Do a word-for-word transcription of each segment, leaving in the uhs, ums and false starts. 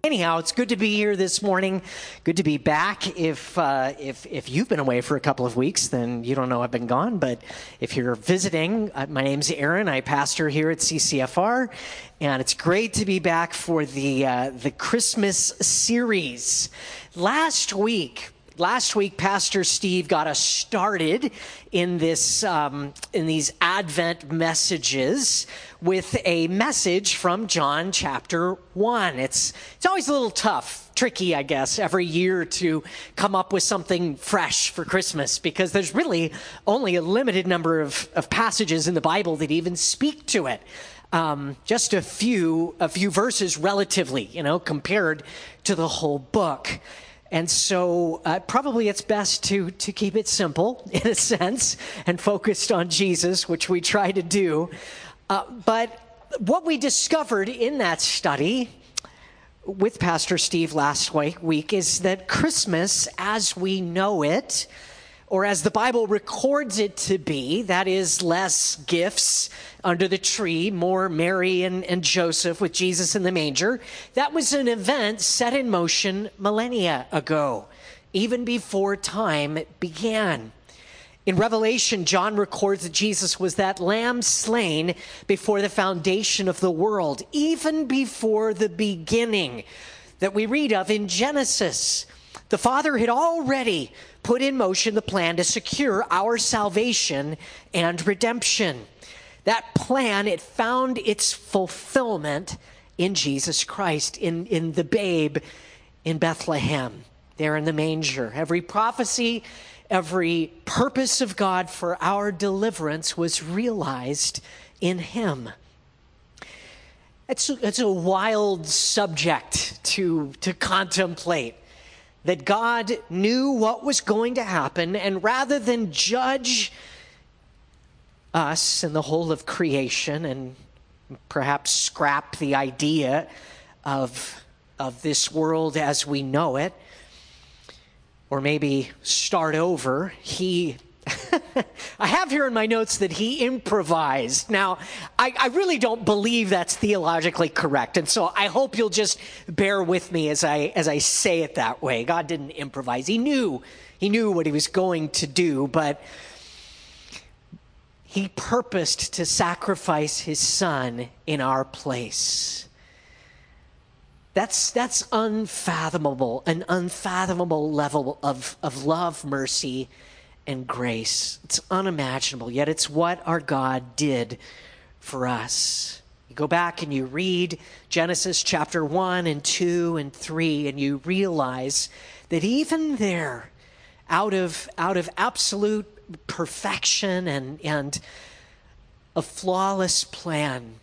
Anyhow, it's good to be here this morning. Good to be back. If uh, if if you've been away for a couple of weeks, then you don't know I've been gone. But if you're visiting, uh, my name's Aaron. I pastor here at C C F R, and it's great to be back for the uh, the Christmas series. Last week. Last week, Pastor Steve got us started in this um, in these Advent messages with a message from John chapter one. It's it's always a little tough, tricky, I guess, every year to come up with something fresh for Christmas because there's really only a limited number of, of passages in the Bible that even speak to it. Um, just a few a few verses relatively, you know, compared to the whole book. And so uh, probably it's best to, to keep it simple, in a sense, and focused on Jesus, which we try to do. Uh, but what we discovered in that study with Pastor Steve last week, week is that Christmas, as we know it, or as the Bible records it to be, that is less gifts under the tree, more Mary and, and Joseph with Jesus in the manger. That was an event set in motion millennia ago, even before time began. In Revelation, John records that Jesus was that lamb slain before the foundation of the world, even before the beginning that we read of in Genesis. The Father had already put in motion the plan to secure our salvation and redemption. That plan, it found its fulfillment in Jesus Christ, in, in the babe in Bethlehem, there in the manger. Every prophecy, every purpose of God for our deliverance was realized in him. It's, it's a wild subject to, to contemplate. That God knew what was going to happen, and rather than judge us and the whole of creation and perhaps scrap the idea of, of this world as we know it, or maybe start over, he... I have here in my notes that he improvised. Now, I, I really don't believe that's theologically correct, and so I hope you'll just bear with me as I as I say it that way. God didn't improvise. He knew he knew what he was going to do, but he purposed to sacrifice his son in our place. That's that's unfathomable, an unfathomable level of, of love, mercy, and grace. It's unimaginable, yet it's what our God did for us. You go back and you read Genesis chapter one and two and three, and you realize that even there, out of, out of absolute perfection and, and a flawless plan,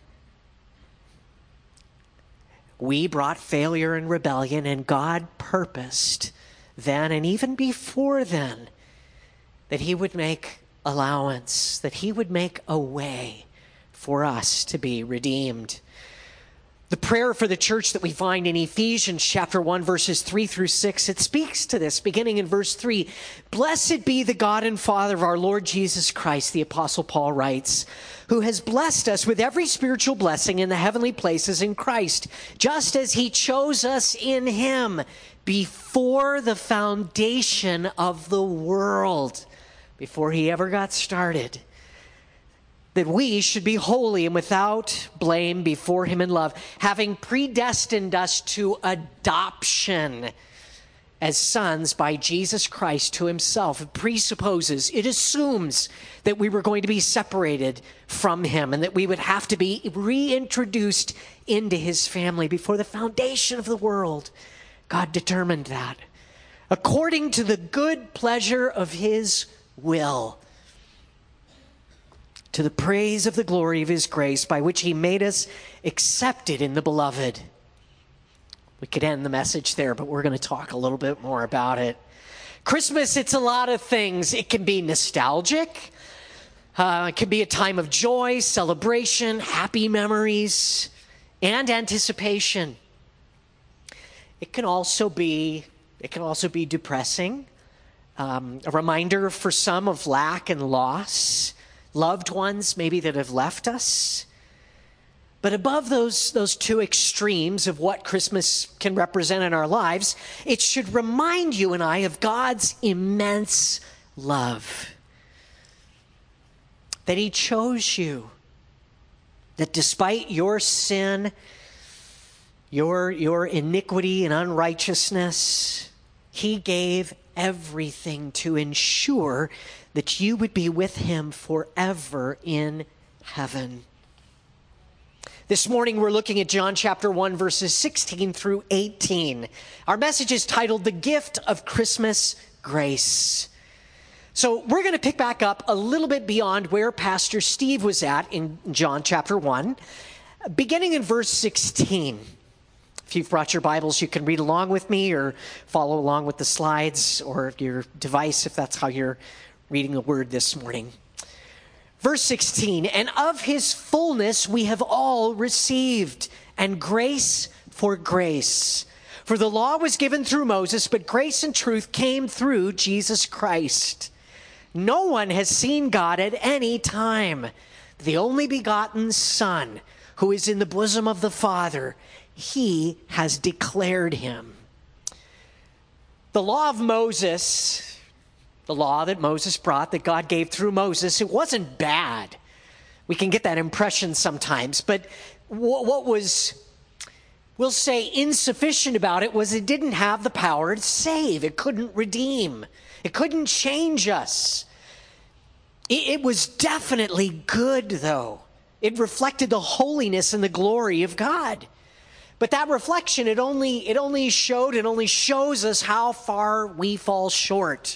we brought failure and rebellion, and God purposed then and even before then that he would make allowance, that he would make a way for us to be redeemed. The prayer for the church that we find in Ephesians chapter one, verses three through six, it speaks to this, beginning in verse three. Blessed be the God and Father of our Lord Jesus Christ, the Apostle Paul writes, who has blessed us with every spiritual blessing in the heavenly places in Christ, just as he chose us in him before the foundation of the world. Before he ever got started, that we should be holy and without blame before him in love, having predestined us to adoption as sons by Jesus Christ to himself. It presupposes, it assumes that we were going to be separated from him and that we would have to be reintroduced into his family before the foundation of the world. God determined that according to the good pleasure of his will, to the praise of the glory of his grace, by which he made us accepted in the beloved. We could end the message there, but we're going to talk a little bit more about it. Christmas, it's a lot of things. It can be nostalgic. Uh, it can be a time of joy, celebration, happy memories, and anticipation. It can also be, it can also be depressing. Um, a reminder for some of lack and loss, loved ones maybe that have left us. But above those, those two extremes of what Christmas can represent in our lives, it should remind you and I of God's immense love. That he chose you. That despite your sin, your, your iniquity and unrighteousness, he gave everything to ensure that you would be with him forever in heaven. This morning we're looking at John chapter one, verses sixteen through eighteen. Our message is titled, The Gift of Christmas Grace. So we're going to pick back up a little bit beyond where Pastor Steve was at in John chapter one, beginning in verse sixteen. If you've brought your Bibles, you can read along with me or follow along with the slides or your device if that's how you're reading the word this morning. Verse sixteen, and of his fullness we have all received, and grace for grace. For the law was given through Moses, but grace and truth came through Jesus Christ. No one has seen God at any time. The only begotten Son, who is in the bosom of the Father, he has declared him. The law of Moses, the law that Moses brought, that God gave through Moses, it wasn't bad. We can get that impression sometimes. But what was, we'll say, insufficient about it was it didn't have the power to save. It couldn't redeem. It couldn't change us. It was definitely good, though. It reflected the holiness and the glory of God. But that reflection, it only, it only showed, it only shows us how far we fall short.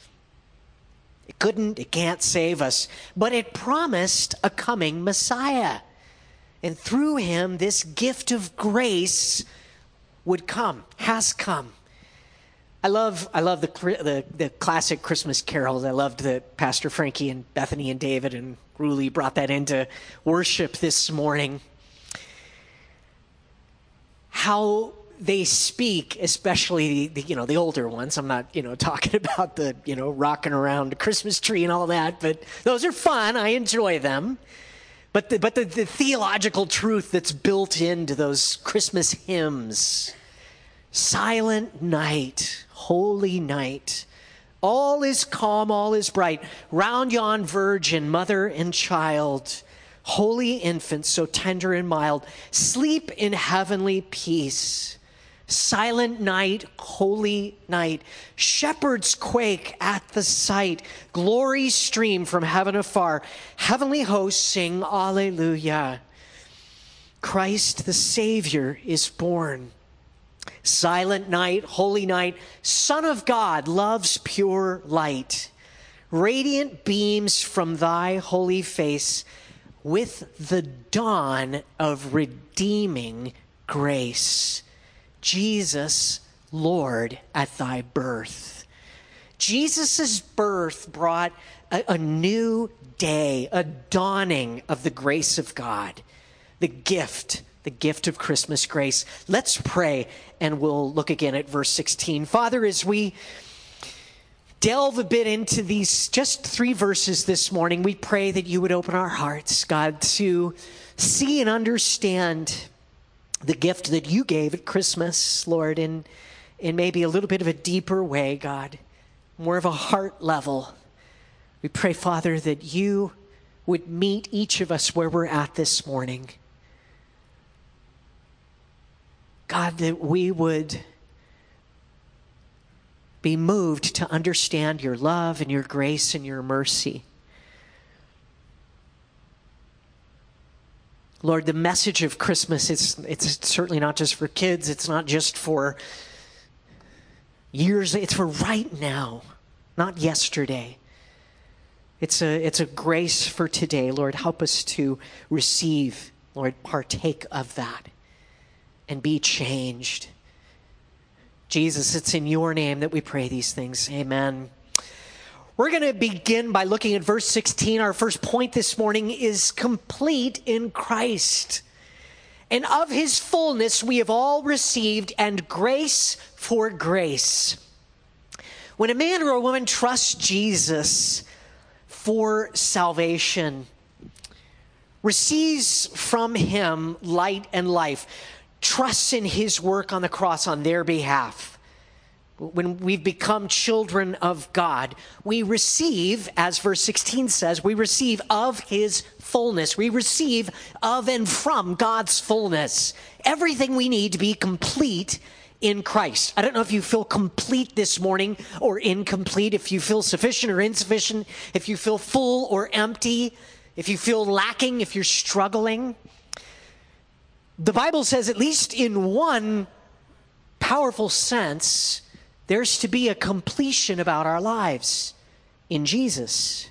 It couldn't, it can't save us. But it promised a coming Messiah. And through him, this gift of grace would come, has come. I love I love the, the the classic Christmas carols. I loved that Pastor Frankie and Bethany and David and Ruli brought that into worship this morning. How they speak, especially the, the you know the older ones. I'm not you know talking about the you know rocking around the Christmas tree and all that, but those are fun. I enjoy them. But the, but the, the theological truth that's built into those Christmas hymns. Silent night, holy night, all is calm, all is bright. Round yon virgin, mother and child, holy infant, so tender and mild, sleep in heavenly peace. Silent night, holy night, shepherds quake at the sight, glory stream from heaven afar, heavenly hosts sing Alleluia. Christ the Savior is born. Silent night, holy night, Son of God, love's pure light. Radiant beams from thy holy face with the dawn of redeeming grace. Jesus, Lord, at thy birth. Jesus' birth brought a, a new day, a dawning of the grace of God, the gift The gift of Christmas grace. Let's pray, and we'll look again at verse sixteen. Father, as we delve a bit into these just three verses this morning, we pray that you would open our hearts, God, to see and understand the gift that you gave at Christmas, Lord, in, in maybe a little bit of a deeper way, God, more of a heart level. We pray, Father, that you would meet each of us where we're at this morning. God, that we would be moved to understand your love and your grace and your mercy. Lord, the message of Christmas, it's, it's certainly not just for kids. It's not just for years. It's for right now, not yesterday. It's a, it's a grace for today. Lord, help us to receive, Lord, partake of that. And be changed. Jesus, it's in your name that we pray these things. Amen. We're going to begin by looking at verse sixteen. Our first point this morning is complete in Christ. And of his fullness we have all received, and grace for grace. When a man or a woman trusts Jesus for salvation, receives from him light and life, trusts in his work on the cross on their behalf. When we've become children of God, we receive, as verse sixteen says, we receive of his fullness. We receive of and from God's fullness. Everything we need to be complete in Christ. I don't know if you feel complete this morning or incomplete, if you feel sufficient or insufficient, if you feel full or empty, if you feel lacking, if you're struggling. The Bible says, at least in one powerful sense, there's to be a completion about our lives in Jesus.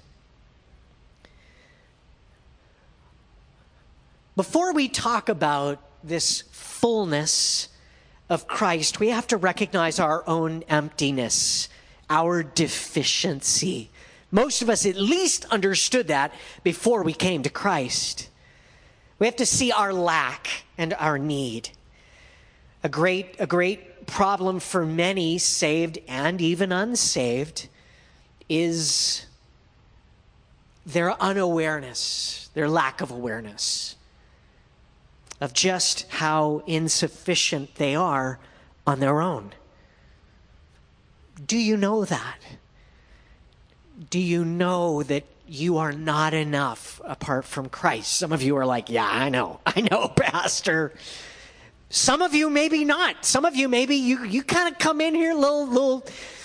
Before we talk about this fullness of Christ, we have to recognize our own emptiness, our deficiency. Most of us at least understood that before we came to Christ. We have to see our lack and our need. A great, a great problem for many, saved and even unsaved, is their unawareness, their lack of awareness of just how insufficient they are on their own. Do you know that? Do you know that you are not enough apart from Christ? Some of you are like, yeah, I know. I know, Pastor. Some of you maybe not. Some of you maybe you, you kind of come in here a little, little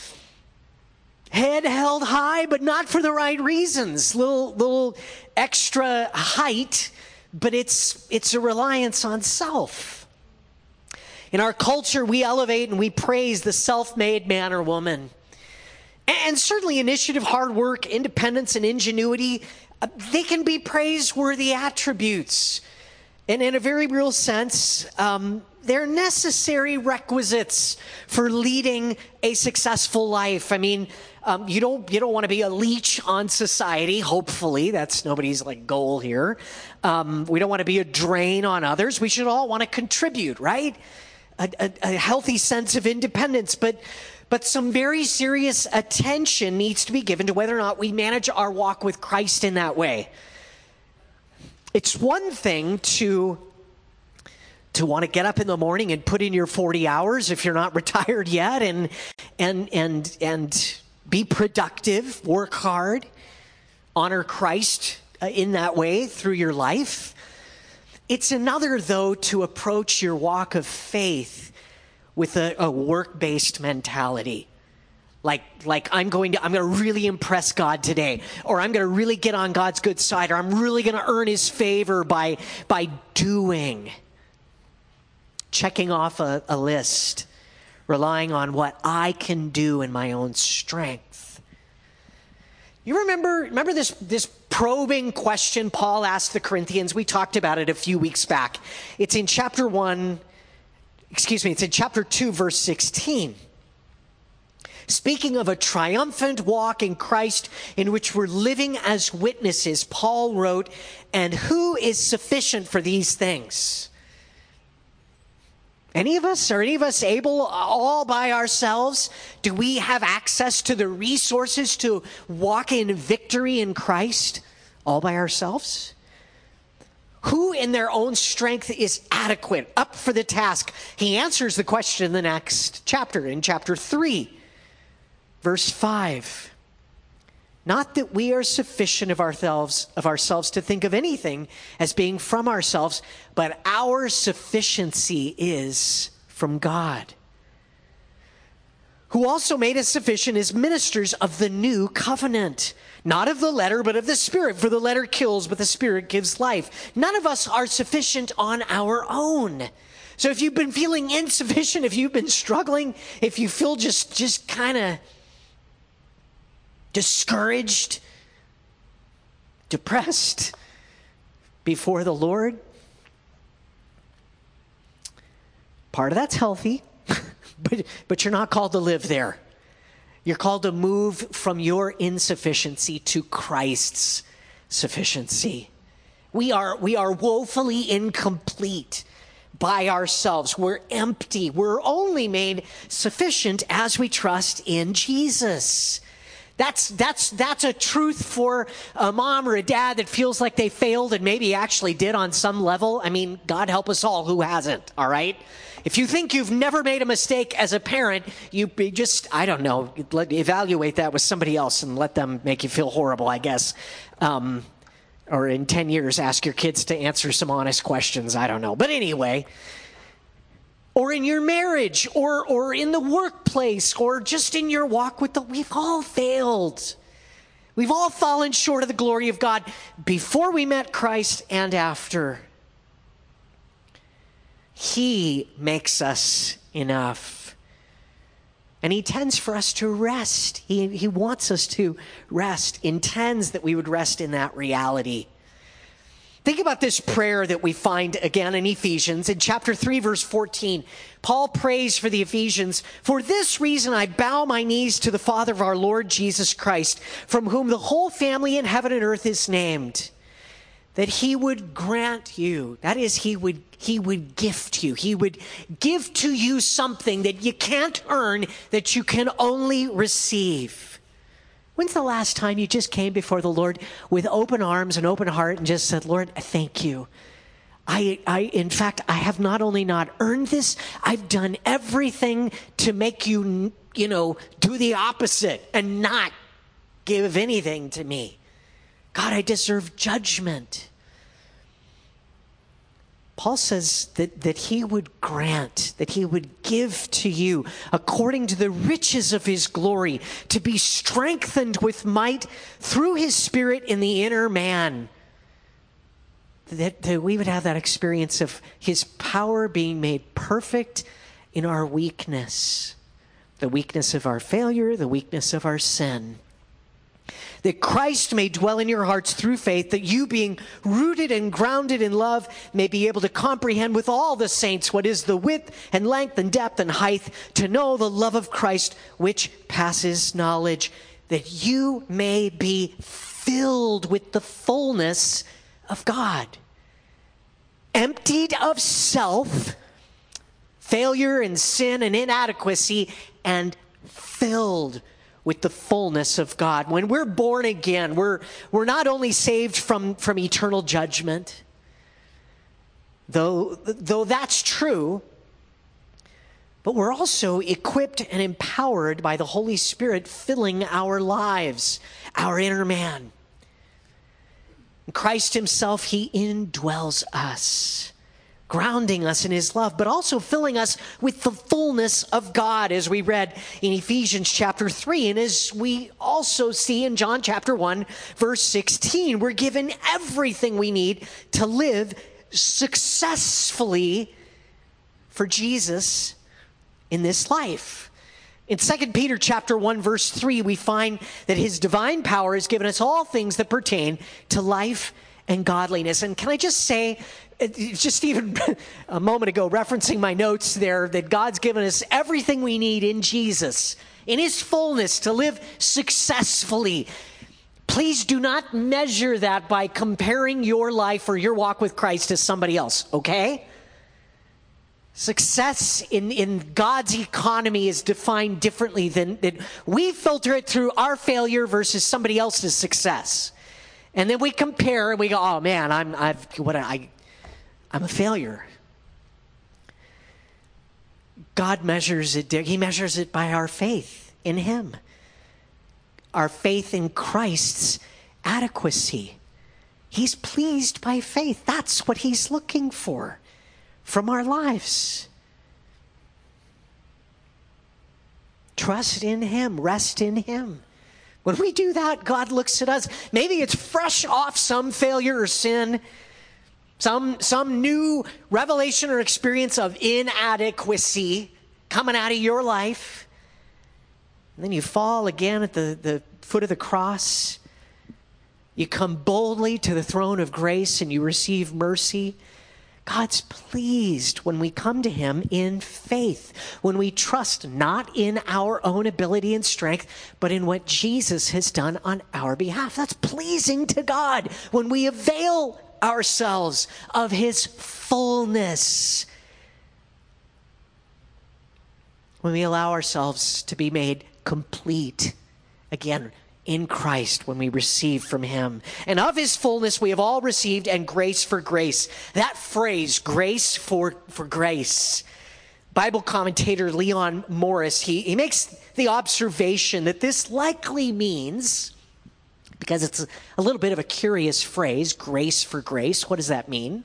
head held high, but not for the right reasons. Little, little extra height, but it's, it's a reliance on self. In our culture, we elevate and we praise the self-made man or woman. And certainly initiative, hard work, independence, and ingenuity, uh, they can be praiseworthy attributes. And in a very real sense, um, they're necessary requisites for leading a successful life. I mean, um, you don't you don't want to be a leech on society. Hopefully, that's nobody's like goal here. Um, we don't want to be a drain on others. We should all want to contribute, right? A, a, a healthy sense of independence, but but some very serious attention needs to be given to whether or not we manage our walk with Christ in that way. It's one thing to, to want to get up in the morning and put in your forty hours if you're not retired yet and, and, and, and be productive, work hard, honor Christ in that way through your life. It's another, though, to approach your walk of faith with a, a work-based mentality. Like, like I'm going to, I'm going to really impress God today, or I'm going to really get on God's good side, or I'm really going to earn his favor by, by doing, checking off a, a list, relying on what I can do in my own strength. You remember, remember this, this probing question Paul asked the Corinthians? We talked about it a few weeks back. It's in chapter one, excuse me, it's in chapter two, verse sixteen. Speaking of a triumphant walk in Christ in which we're living as witnesses, Paul wrote, and who is sufficient for these things? Any of us? Are any of us able all by ourselves? Do we have access to the resources to walk in victory in Christ all by ourselves? Who in their own strength is adequate, up for the task? He answers the question in the next chapter, in chapter three. Verse five, not that we are sufficient of ourselves, of ourselves to think of anything as being from ourselves, but our sufficiency is from God, who also made us sufficient as ministers of the new covenant, not of the letter, but of the Spirit. For the letter kills, but the Spirit gives life. None of us are sufficient on our own. So if you've been feeling insufficient, if you've been struggling, if you feel just, just kind of discouraged, depressed before the Lord, part of that's healthy, but, but you're not called to live there. You're called to move from your insufficiency to Christ's sufficiency. We are, we are woefully incomplete by ourselves. We're empty. We're only made sufficient as we trust in Jesus. That's, that's, that's a truth for a mom or a dad that feels like they failed and maybe actually did on some level. I mean, God help us all who hasn't, all right? If you think you've never made a mistake as a parent, you just, I don't know, evaluate that with somebody else and let them make you feel horrible, I guess. Um, or in ten years, ask your kids to answer some honest questions. I don't know. But anyway, or in your marriage, or or in the workplace, or just in your walk with the, we've all failed. We've all fallen short of the glory of God before we met Christ and after. He makes us enough. And he intends for us to rest. He, he wants us to rest, intends that we would rest in that reality. Think about this prayer that we find again in Ephesians. In chapter three, verse fourteen, Paul prays for the Ephesians, "For this reason I bow my knees to the Father of our Lord Jesus Christ, from whom the whole family in heaven and earth is named, that he would grant you," that is, he would, he would gift you. He would give to you something that you can't earn, that you can only receive. When's the last time you just came before the Lord with open arms and open heart and just said, "Lord, thank you. I, I, in fact, I have not only not earned this, I've done everything to make you, you know, do the opposite and not give anything to me. God, I deserve judgment." Paul says that, that he would grant, that he would give to you according to the riches of his glory, to be strengthened with might through his Spirit in the inner man. That, that we would have that experience of his power being made perfect in our weakness, the weakness of our failure, the weakness of our sin. That Christ may dwell in your hearts through faith, that you, being rooted and grounded in love, may be able to comprehend with all the saints what is the width and length and depth and height, to know the love of Christ which passes knowledge, that you may be filled with the fullness of God. Emptied of self, failure and sin and inadequacy, and filled with the fullness of God. When we're born again, we're, we're not only saved from, from eternal judgment, though, though that's true, but we're also equipped and empowered by the Holy Spirit filling our lives, our inner man. Christ himself, he indwells us, grounding us in his love, but also filling us with the fullness of God, as we read in Ephesians chapter three. And as we also see in John chapter one, verse sixteen, we're given everything we need to live successfully for Jesus in this life. In Second Peter chapter one, verse three, we find that his divine power has given us all things that pertain to life and godliness. And can I just say, just even a moment ago, referencing my notes there, that God's given us everything we need in Jesus, in his fullness, to live successfully. Please do not measure that by comparing your life or your walk with Christ to somebody else, okay? Success in, in God's economy is defined differently than, than we filter it through our failure versus somebody else's success. And then we compare and we go, "Oh man, I'm I've what I I'm a failure." God measures it, he measures it by our faith in him. Our faith in Christ's adequacy. He's pleased by faith. That's what he's looking for from our lives. Trust in him, rest in him. When we do that, God looks at us. Maybe it's fresh off some failure or sin, some, some new revelation or experience of inadequacy coming out of your life. And then you fall again at the, the foot of the cross. You come boldly to the throne of grace and you receive mercy. God's pleased when we come to him in faith, when we trust not in our own ability and strength, but in what Jesus has done on our behalf. That's pleasing to God when we avail ourselves of his fullness, when we allow ourselves to be made complete. Again, in Christ when we receive from him. And of his fullness we have all received, and grace for grace. That phrase, grace for, for grace. Bible commentator Leon Morris, he, he makes the observation that this likely means, because it's a, a little bit of a curious phrase, grace for grace. What does that mean?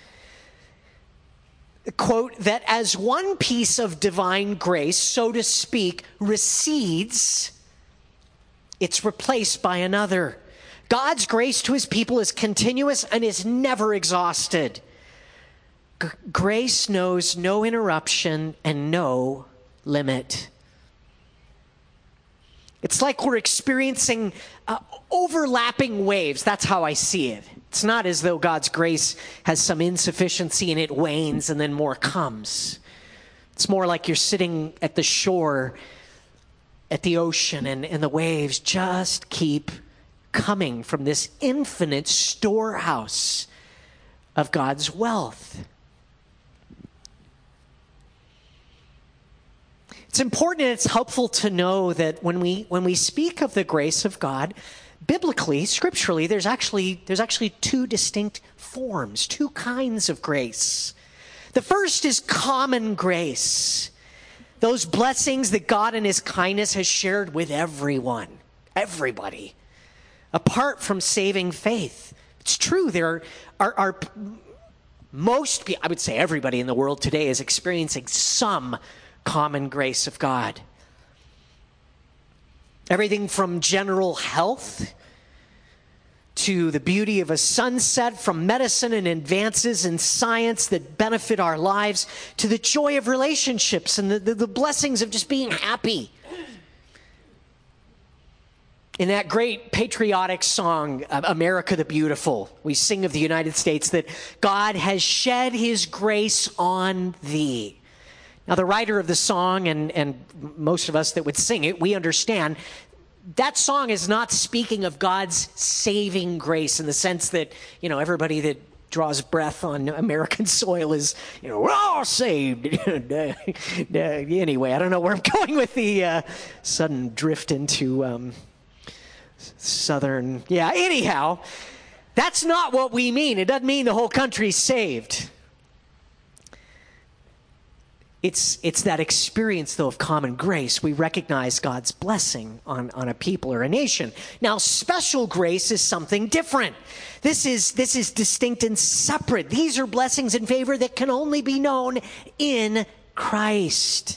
Quote, that as one piece of divine grace, so to speak, recedes, it's replaced by another. God's grace to his people is continuous and is never exhausted. G- grace knows no interruption and no limit. It's like we're experiencing uh, overlapping waves. That's how I see it. It's not as though God's grace has some insufficiency and it wanes and then more comes. It's more like you're sitting at the shore at the ocean, and, and the waves just keep coming from this infinite storehouse of God's wealth. It's important and it's helpful to know that when we when we speak of the grace of God, biblically, scripturally, there's actually there's actually two distinct forms, two kinds of grace. The first is common grace. Those blessings that God in his kindness has shared with everyone, everybody, apart from saving faith. It's true, there are, are, are most, I would say everybody in the world today is experiencing some common grace of God. Everything from general health to the beauty of a sunset, from medicine and advances in science that benefit our lives, to the joy of relationships and the, the, the blessings of just being happy. In that great patriotic song, America the Beautiful, we sing of the United States that God has shed his grace on thee. Now, the writer of the song, and, and most of us that would sing it, we understand that song is not speaking of God's saving grace in the sense that, you know, everybody that draws breath on American soil is, you know, we're all saved. Anyway, I don't know where I'm going with the uh, sudden drift into um, southern. Yeah, anyhow, that's not what we mean. It doesn't mean the whole country's saved. It's, it's that experience, though, of common grace. We recognize God's blessing on, on a people or a nation. Now, special grace is something different. This is, this is distinct and separate. These are blessings and favor that can only be known in Christ.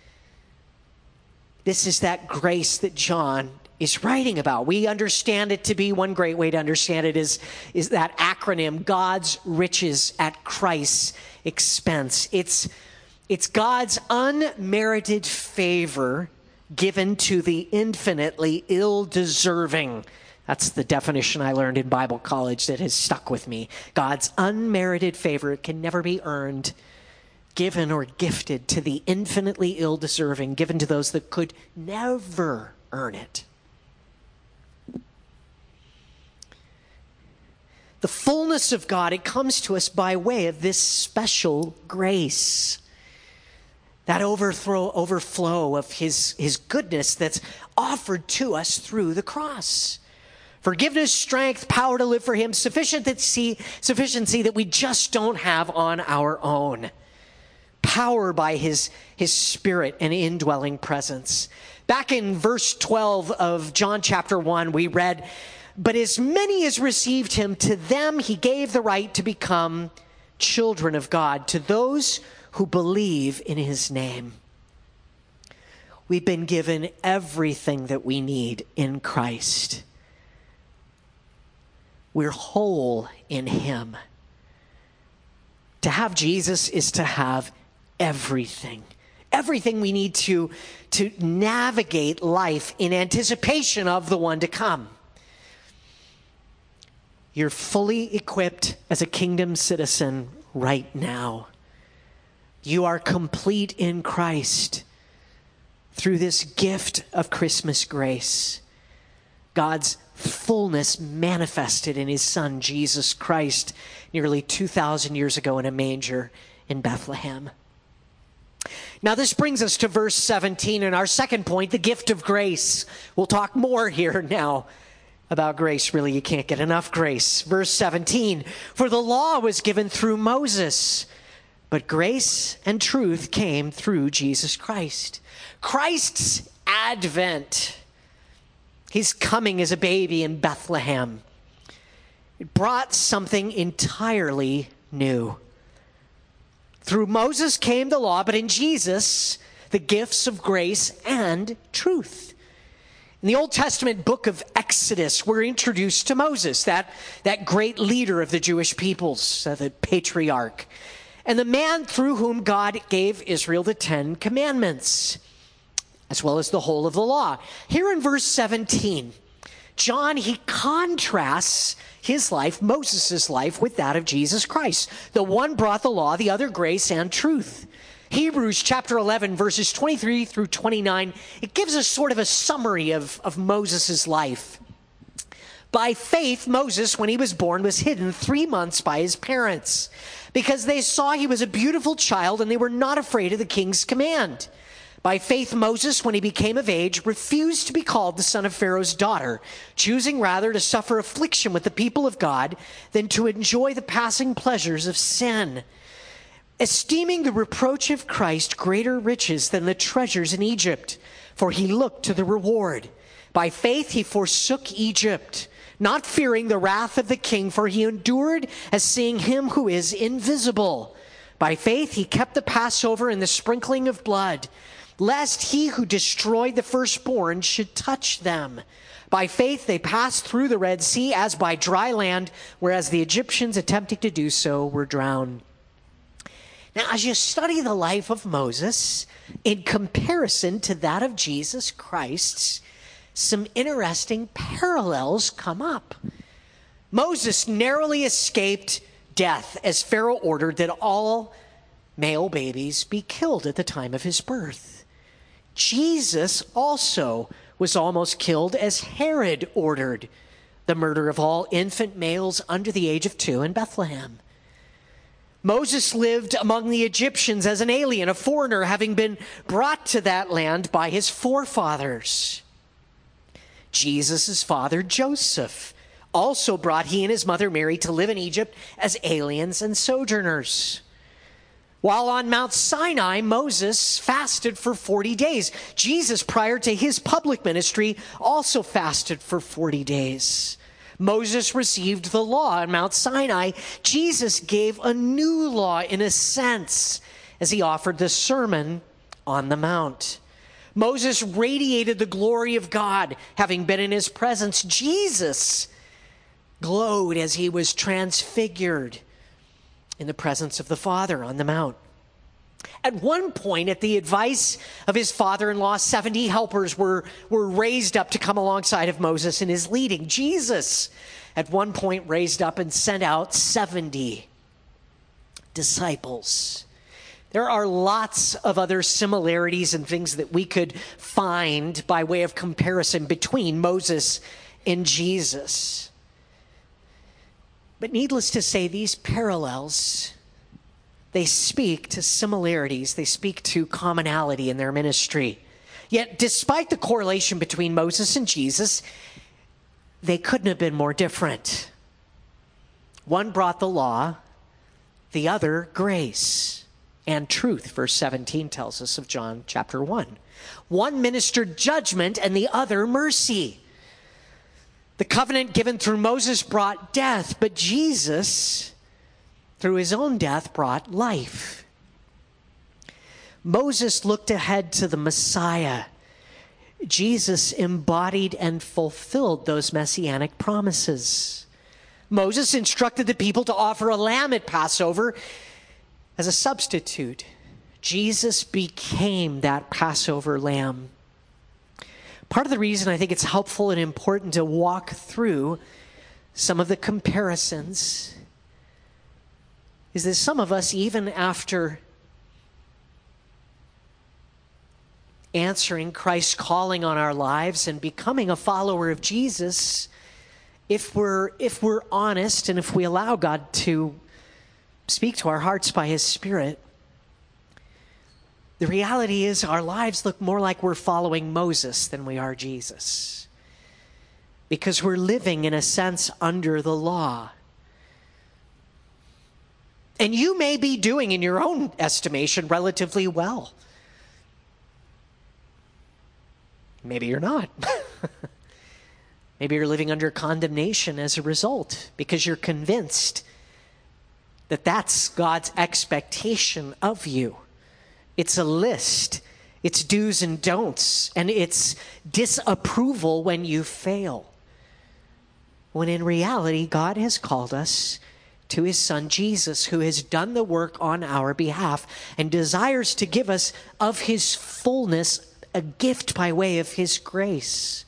This is that grace that John is writing about. We understand it to be, one great way to understand it is, is that acronym, God's riches at Christ's expense. It's It's God's unmerited favor given to the infinitely ill-deserving. That's the definition I learned in Bible college that has stuck with me. God's unmerited favor. It can never be earned, given or gifted to the infinitely ill-deserving, given to those that could never earn it. The fullness of God, it comes to us by way of this special grace. That overthrow, overflow of his, his goodness that's offered to us through the cross. Forgiveness, strength, power to live for him, sufficient that see, sufficiency that we just don't have on our own. Power by his, his spirit and indwelling presence. Back in verse twelve of John chapter one, we read, "But as many as received him, to them he gave the right to become children of God, to those who believe in his name." We've been given everything that we need in Christ. We're whole in him. To have Jesus is to have everything. Everything we need to, to navigate life in anticipation of the one to come. You're fully equipped as a kingdom citizen right now. You are complete in Christ through this gift of Christmas grace. God's fullness manifested in his son, Jesus Christ, nearly two thousand years ago in a manger in Bethlehem. Now, this brings us to verse seventeen and our second point, the gift of grace. We'll talk more here now about grace. Really, you can't get enough grace. Verse seventeen, for the law was given through Moses, but grace and truth came through Jesus Christ. Christ's advent, his coming as a baby in Bethlehem, it brought something entirely new. Through Moses came the law, but in Jesus, the gifts of grace and truth. In the Old Testament book of Exodus, we're introduced to Moses, that, that great leader of the Jewish peoples, uh, the patriarch, and the man through whom God gave Israel the Ten Commandments, as well as the whole of the law. Here in verse seventeen, John, he contrasts his life, Moses' life, with that of Jesus Christ. The one brought the law, the other grace and truth. Hebrews chapter eleven, verses twenty-three through twenty-nine, it gives us sort of a summary of, of Moses' life. By faith, Moses, when he was born, was hidden three months by his parents because they saw he was a beautiful child and they were not afraid of the king's command. By faith, Moses, when he became of age, refused to be called the son of Pharaoh's daughter, choosing rather to suffer affliction with the people of God than to enjoy the passing pleasures of sin, esteeming the reproach of Christ greater riches than the treasures in Egypt, for he looked to the reward. By faith, he forsook Egypt, not fearing the wrath of the king, for he endured as seeing him who is invisible. By faith, he kept the Passover and the sprinkling of blood, lest he who destroyed the firstborn should touch them. By faith, they passed through the Red Sea as by dry land, whereas the Egyptians attempting to do so were drowned. Now, as you study the life of Moses, in comparison to that of Jesus Christ, some interesting parallels come up. Moses narrowly escaped death as Pharaoh ordered that all male babies be killed at the time of his birth. Jesus also was almost killed as Herod ordered the murder of all infant males under the age of two in Bethlehem. Moses lived among the Egyptians as an alien, a foreigner, having been brought to that land by his forefathers. Jesus' father, Joseph, also brought he and his mother Mary to live in Egypt as aliens and sojourners. While on Mount Sinai, Moses fasted for forty days. Jesus, prior to his public ministry, also fasted for forty days. Moses received the law on Mount Sinai. Jesus gave a new law in a sense as he offered the Sermon on the Mount. Moses radiated the glory of God, having been in his presence. Jesus glowed as he was transfigured in the presence of the Father on the Mount. At one point, at the advice of his father-in-law, seventy helpers were, were raised up to come alongside of Moses in his leading. Jesus, at one point, raised up and sent out seventy disciples. There are lots of other similarities and things that we could find by way of comparison between Moses and Jesus. But needless to say, these parallels, they speak to similarities. They speak to commonality in their ministry. Yet, despite the correlation between Moses and Jesus, they couldn't have been more different. One brought the law, the other grace and truth. Verse seventeen tells us of John chapter one. One ministered judgment and the other mercy. The covenant given through Moses brought death, but Jesus, through his own death, brought life. Moses looked ahead to the Messiah. Jesus embodied and fulfilled those messianic promises. Moses instructed the people to offer a lamb at Passover as a substitute. Jesus became that Passover lamb. Part of the reason I think it's helpful and important to walk through some of the comparisons is that some of us, even after answering Christ's calling on our lives and becoming a follower of Jesus, if we're if we're honest and if we allow God to speak to our hearts by his Spirit, The reality is our lives look more like we're following Moses than we are Jesus, because we're living, in a sense, under the law. And you may be doing, in your own estimation, relatively well. Maybe you're not. Maybe you're living under condemnation as a result, because you're convinced that that's God's expectation of you. It's a list. It's do's and don'ts, and it's disapproval when you fail. When in reality, God has called us to his Son Jesus, who has done the work on our behalf and desires to give us of his fullness a gift by way of his grace.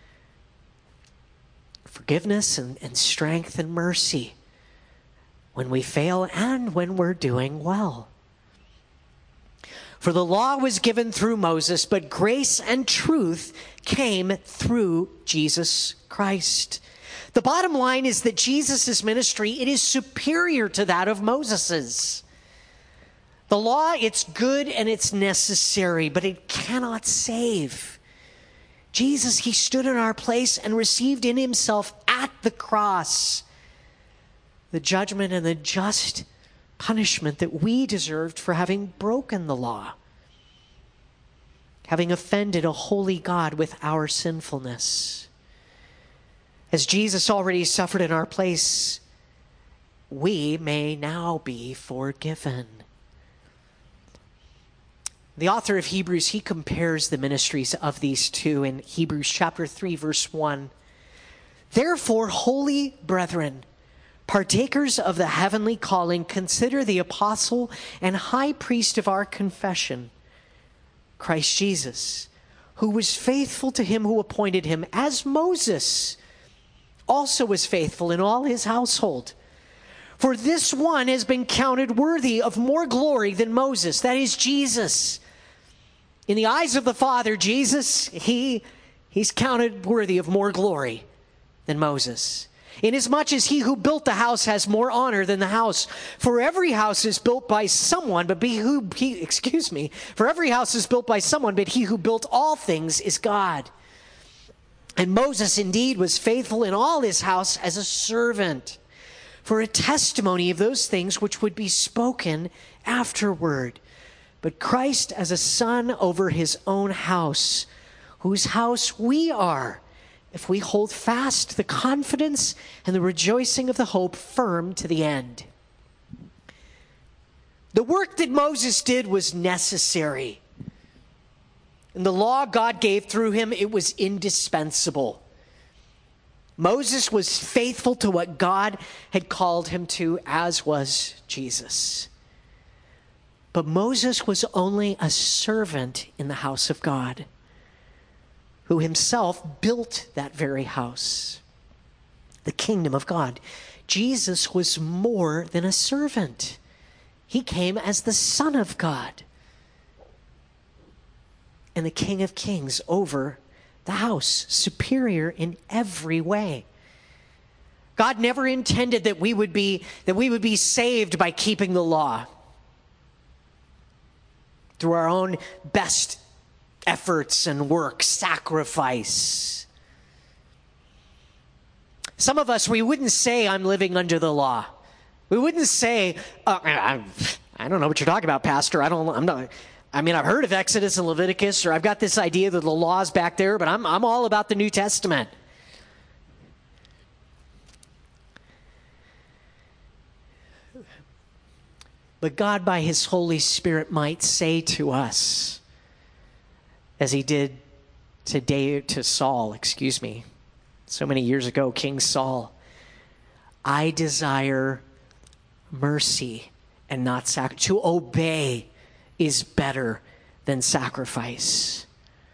Forgiveness and, and strength and mercy when we fail and when we're doing well. For the law was given through Moses, but grace and truth came through Jesus Christ. The bottom line is that Jesus' ministry, it is superior to that of Moses's. The law, it's good and it's necessary, but it cannot save. Jesus, he stood in our place and received in himself at the cross the judgment and the just punishment that we deserved for having broken the law, having offended a holy God with our sinfulness. As Jesus already suffered in our place, we may now be forgiven. The author of Hebrews, he compares the ministries of these two in Hebrews chapter three, verse one. Therefore, holy brethren, partakers of the heavenly calling, consider the apostle and high priest of our confession, Christ Jesus, who was faithful to him who appointed him, as Moses also was faithful in all his household. For this one has been counted worthy of more glory than Moses, that is Jesus. In the eyes of the Father, Jesus, he, he's counted worthy of more glory than Moses. Inasmuch as he who built the house has more honor than the house. For every house is built by someone, but be who he, excuse me, for every house is built by someone, but he who built all things is God. And Moses indeed was faithful in all his house as a servant, for a testimony of those things which would be spoken afterward. But Christ as a son over his own house, whose house we are, if we hold fast the confidence and the rejoicing of the hope firm to the end. The work that Moses did was necessary. And the law God gave through him, it was indispensable. Moses was faithful to what God had called him to, as was Jesus. But Moses was only a servant in the house of God, who himself built that very house, the kingdom of God. Jesus was more than a servant. He came as the Son of God and the King of Kings over the house, superior in every way. God never intended that we would be, that we would be saved by keeping the law through our own best efforts and work, sacrifice. Some of us, we wouldn't say, I'm living under the law. We wouldn't say, uh, I, I don't know what you're talking about, Pastor. I don't, I'm not, I mean, I've heard of Exodus and Leviticus, or I've got this idea that the law's back there, but I'm, I'm all about the New Testament. But God, by his Holy Spirit, might say to us, as he did today to Saul, excuse me, so many years ago, King Saul, I desire mercy and not sacrifice. To obey is better than sacrifice.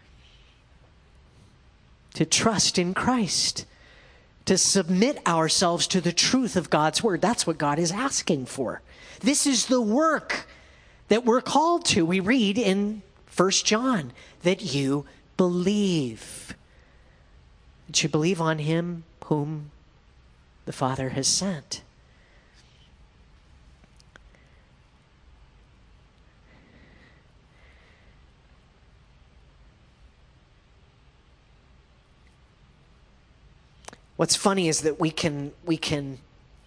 To trust in Christ, to submit ourselves to the truth of God's word. That's what God is asking for. This is the work that we're called to. We read in First John that you believe. That you believe on him whom the Father has sent. What's funny is that we can we can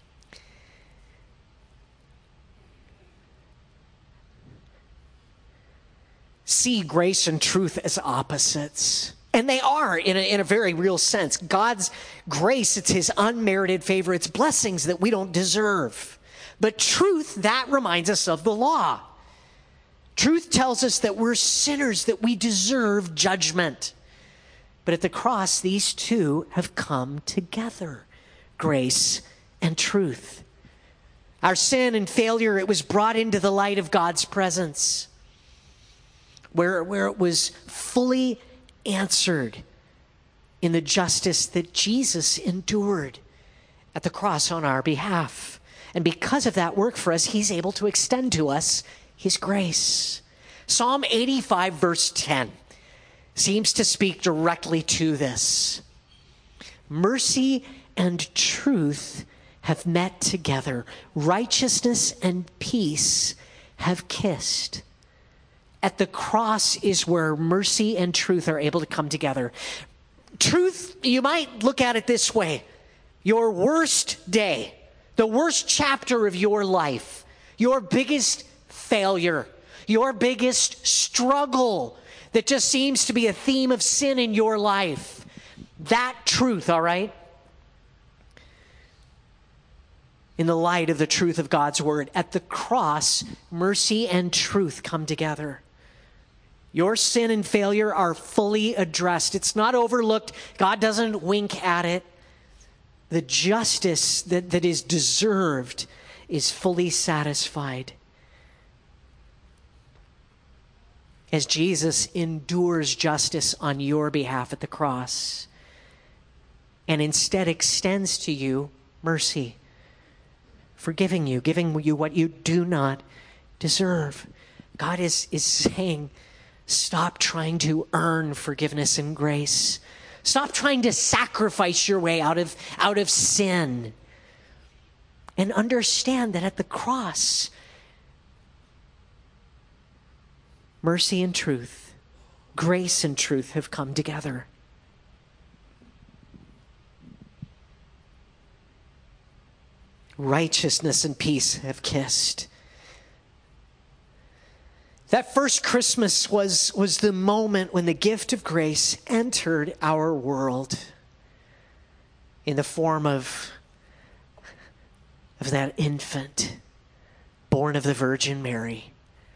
see grace and truth as opposites. And they are in a, in a very real sense. God's grace, it's his unmerited favor. It's blessings that we don't deserve. But truth, that reminds us of the law. Truth tells us that we're sinners, that we deserve judgment. But at the cross, these two have come together, grace and truth. Our sin and failure, it was brought into the light of God's presence, where, where it was fully answered in the justice that Jesus endured at the cross on our behalf. And because of that work for us, he's able to extend to us his grace. Psalm eighty-five, verse ten, seems to speak directly to this. Mercy and truth have met together. Righteousness and peace have kissed. At the cross is where mercy and truth are able to come together. Truth, you might look at it this way. Your worst day, the worst chapter of your life, your biggest failure, your biggest struggle that just seems to be a theme of sin in your life. That truth, all right? In the light of the truth of God's word, at the cross, mercy and truth come together. Your sin and failure are fully addressed. It's not overlooked. God doesn't wink at it. The justice that, that is deserved is fully satisfied. As Jesus endures justice on your behalf at the cross, and instead extends to you mercy, forgiving you, giving you what you do not deserve. God is, is saying, stop trying to earn forgiveness and grace. Stop trying to sacrifice your way out of, out of sin. And understand that at the cross, mercy and truth, grace and truth have come together. Righteousness and peace have kissed. That first Christmas was, was the moment when the gift of grace entered our world in the form of, of that infant born of the Virgin Mary.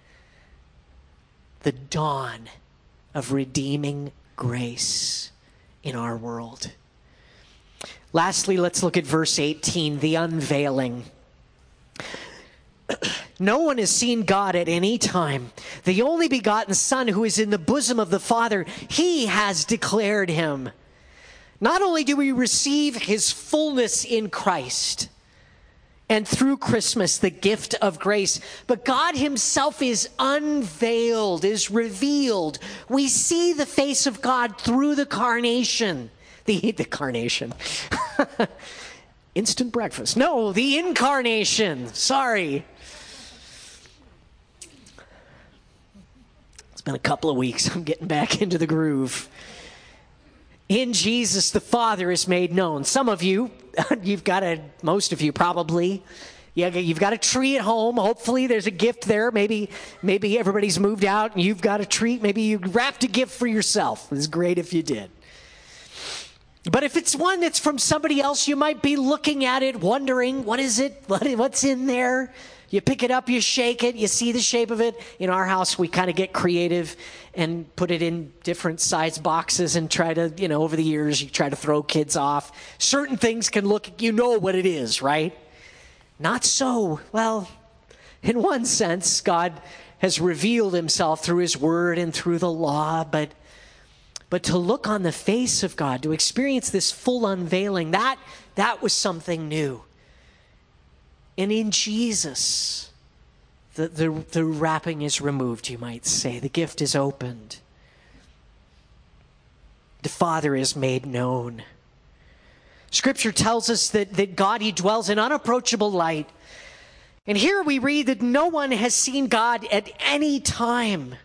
The dawn of redeeming grace in our world. Lastly, let's look at verse eighteen, the unveiling. No one has seen God at any time. The only begotten Son who is in the bosom of the Father, he has declared him. Not only do we receive his fullness in Christ, and through Christmas, the gift of grace, but God himself is unveiled, is revealed. We see the face of God through the carnation. The, the carnation. Instant breakfast. No, the incarnation. Sorry. It's been a couple of weeks. I'm getting back into the groove. In Jesus, the Father is made known. Some of you, you've got a, most of you probably, yeah, you've got a tree at home. Hopefully there's a gift there. Maybe, maybe everybody's moved out and you've got a treat. Maybe you wrapped a gift for yourself. It's great if you did. But if it's one that's from somebody else, you might be looking at it, wondering, what is it? What, what's in there? You pick it up, you shake it, you see the shape of it. In our house, we kind of get creative and put it in different size boxes and try to, you know, over the years, you try to throw kids off. Certain things can look, you know what it is, right? Not so. Well, in one sense, God has revealed himself through his word and through the law, but But to look on the face of God, to experience this full unveiling, that, that was something new. And in Jesus, the, the, the wrapping is removed, you might say. The gift is opened. The Father is made known. Scripture tells us that, that God, he dwells in unapproachable light. And here we read that no one has seen God at any time.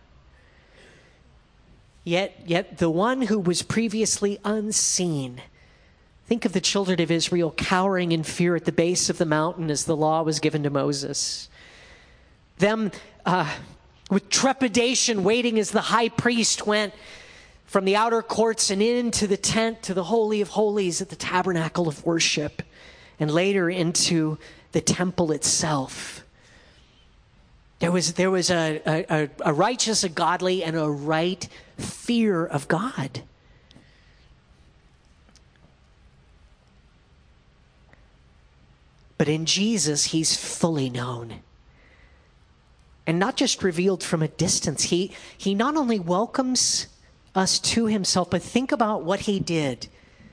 Yet, yet the one who was previously unseen, Think of the children of Israel cowering in fear at the base of the mountain as the law was given to Moses. Them uh, with trepidation waiting as the high priest went from the outer courts and into the tent to the Holy of Holies at the tabernacle of worship, and later into the temple itself. There was, there was a, a, a righteous, a godly, and a right fear of God. But in Jesus, he's fully known. And not just revealed from a distance. He, he not only welcomes us to himself, but think about what he did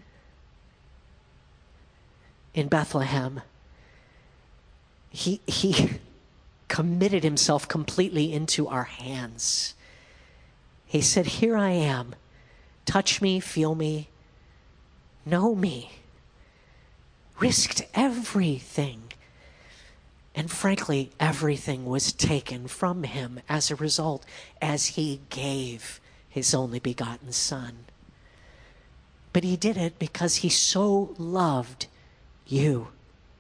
in Bethlehem. He, he committed himself completely into our hands. He said, here I am. Touch me, feel me, know me. Risked everything. And frankly, everything was taken from him as a result, as he gave his only begotten Son. But he did it because he so loved you.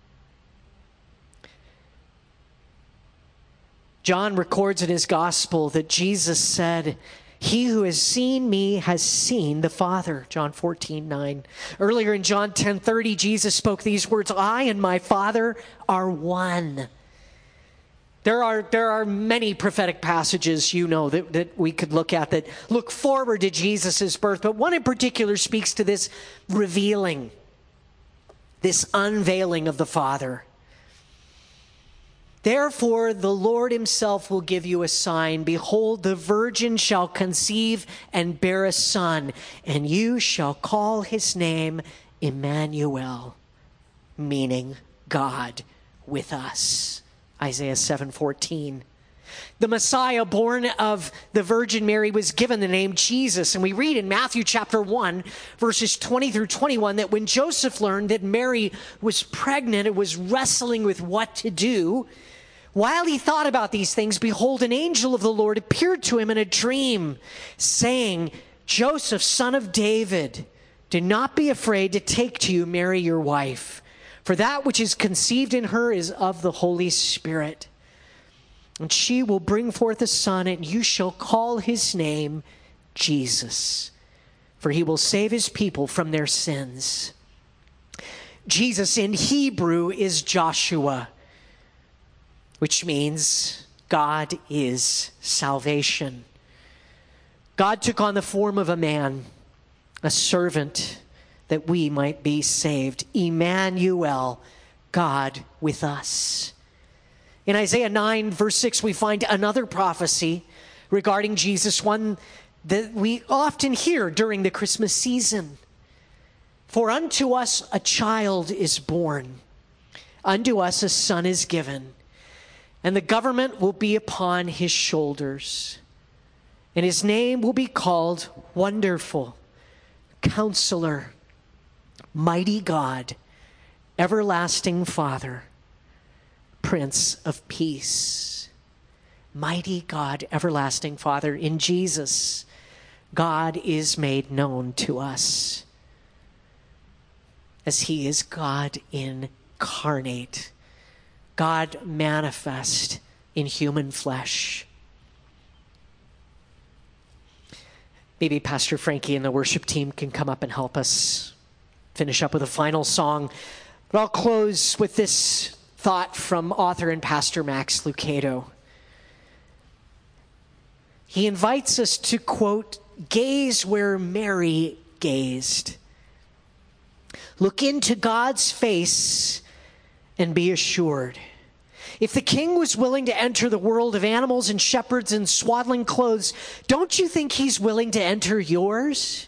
John records in his gospel that Jesus said, he who has seen me has seen the Father, John fourteen nine. Earlier in John ten thirty, Jesus spoke these words, I and my Father are one. There are, there are many prophetic passages, you know, that, that we could look at that look forward to Jesus' birth, but one in particular speaks to this revealing, this unveiling of the Father. Therefore, the Lord himself will give you a sign. Behold, the virgin shall conceive and bear a son, and you shall call his name Emmanuel, meaning God with us. Isaiah seven fourteen. The Messiah born of the Virgin Mary was given the name Jesus. And we read in Matthew chapter one, verses twenty through twenty-one, that when Joseph learned that Mary was pregnant and was wrestling with what to do, while he thought about these things, behold, an angel of the Lord appeared to him in a dream, saying, Joseph, son of David, do not be afraid to take to you Mary your wife, for that which is conceived in her is of the Holy Spirit. And she will bring forth a son, and you shall call his name Jesus, for he will save his people from their sins. Jesus in Hebrew is Joshua, which means God is salvation. God took on the form of a man, a servant, that we might be saved. Emmanuel, God with us. In Isaiah nine, verse six, we find another prophecy regarding Jesus, one that we often hear during the Christmas season. For unto us a child is born, unto us a son is given, and the government will be upon his shoulders, and his name will be called Wonderful, Counselor, Mighty God, Everlasting Father, Prince of Peace. Mighty God, Everlasting Father. In Jesus, God is made known to us as he is God incarnate, God manifest in human flesh. Maybe Pastor Frankie and the worship team can come up and help us finish up with a final song. But I'll close with this thought from author and pastor Max Lucado. He invites us to, quote, gaze where Mary gazed. Look into God's face and be assured. If the king was willing to enter the world of animals and shepherds in swaddling clothes, don't you think he's willing to enter yours?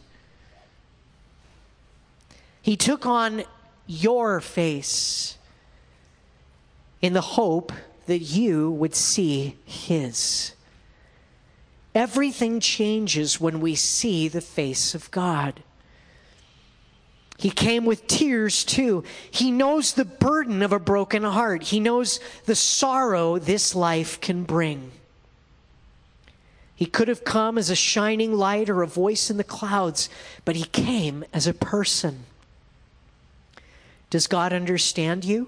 He took on your face in the hope that you would see his. Everything changes when we see the face of God. He came with tears too. He knows the burden of a broken heart. He knows the sorrow this life can bring. He could have come as a shining light or a voice in the clouds, but he came as a person. Does God understand you?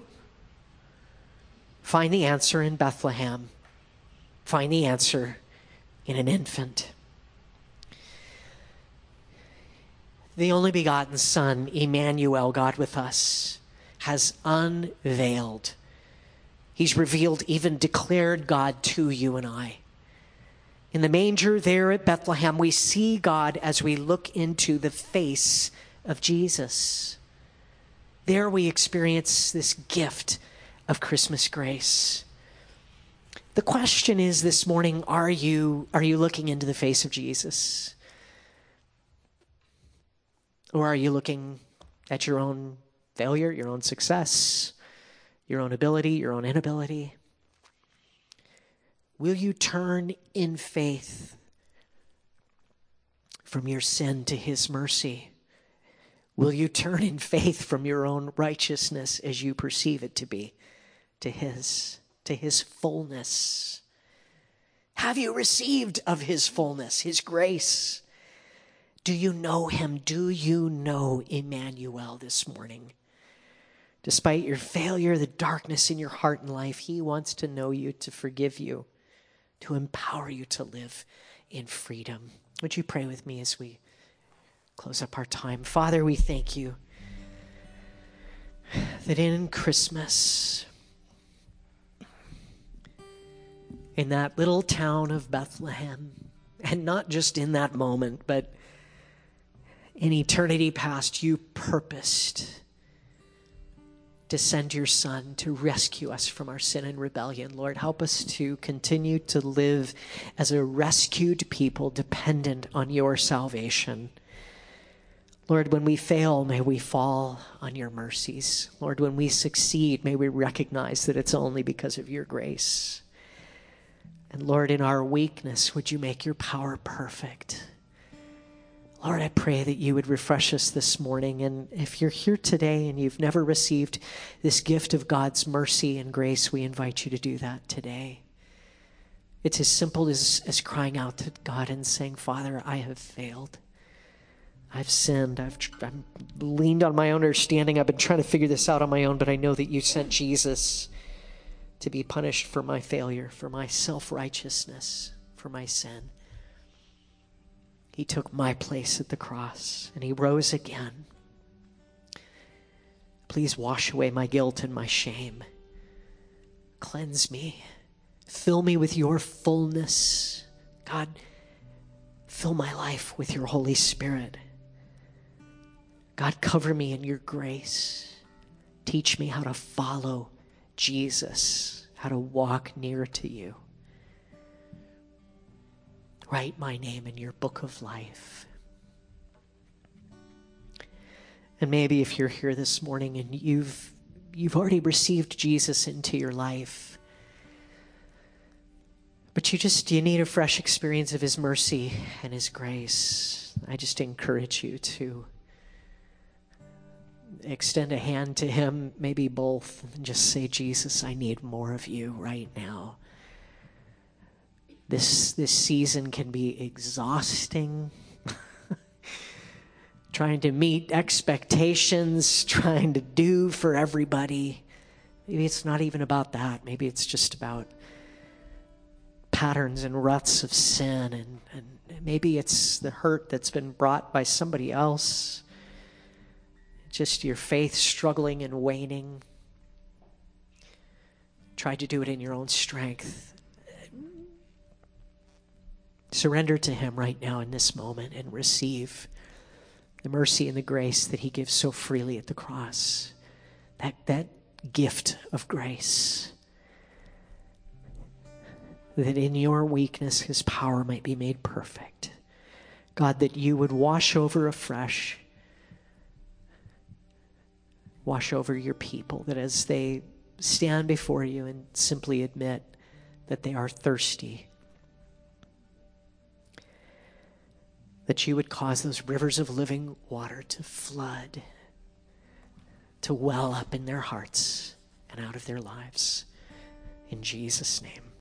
Find the answer in Bethlehem. Find the answer in an infant. The only begotten Son, Emmanuel, God with us, has unveiled. He's revealed, even declared God to you and I. In the manger there at Bethlehem, we see God as we look into the face of Jesus. There we experience this gift of Christmas grace. The question is this morning, are you, are you looking into the face of Jesus? Or are you looking at your own failure, your own success, your own ability, your own inability? Will you turn in faith from your sin to his mercy? Will you turn in faith from your own righteousness as you perceive it to be to his, to his fullness? Have you received of his fullness, his grace? Do you know him? Do you know Emmanuel this morning? Despite your failure, the darkness in your heart and life, he wants to know you, to forgive you, to empower you to live in freedom. Would you pray with me as we close up our time? Father, we thank you that in Christmas, in that little town of Bethlehem, and not just in that moment, but in eternity past, you purposed to send your Son to rescue us from our sin and rebellion. Lord, help us to continue to live as a rescued people dependent on your salvation. Lord, when we fail, may we fall on your mercies. Lord, when we succeed, may we recognize that it's only because of your grace. And Lord, in our weakness, would you make your power perfect? Lord, I pray that you would refresh us this morning. And if you're here today and you've never received this gift of God's mercy and grace, we invite you to do that today. It's as simple as, as crying out to God and saying, Father, I have failed. I've sinned. I've, I've leaned on my own understanding. I've been trying to figure this out on my own, but I know that you sent Jesus to be punished for my failure, for my self-righteousness, for my sin. He took my place at the cross, and he rose again. Please wash away my guilt and my shame. Cleanse me. Fill me with your fullness. God, fill my life with your Holy Spirit. God, cover me in your grace. Teach me how to follow Jesus, how to walk near to you. Write my name in your book of life. And maybe if you're here this morning and you've you've already received Jesus into your life, but you just you need a fresh experience of his mercy and his grace, I just encourage you to extend a hand to him, maybe both, and just say, Jesus, I need more of you right now. This this season can be exhausting. Trying to meet expectations, trying to do for everybody. Maybe it's not even about that. Maybe it's just about patterns and ruts of sin. And, and maybe it's the hurt that's been brought by somebody else. Just your faith struggling and waning. Try to do it in your own strength. Surrender to him right now in this moment and receive the mercy and the grace that he gives so freely at the cross. That, that gift of grace. That in your weakness, his power might be made perfect. God, that you would wash over afresh. Wash over your people, that as they stand before you and simply admit that they are thirsty, that you would cause those rivers of living water to flood, to well up in their hearts and out of their lives. In Jesus' name.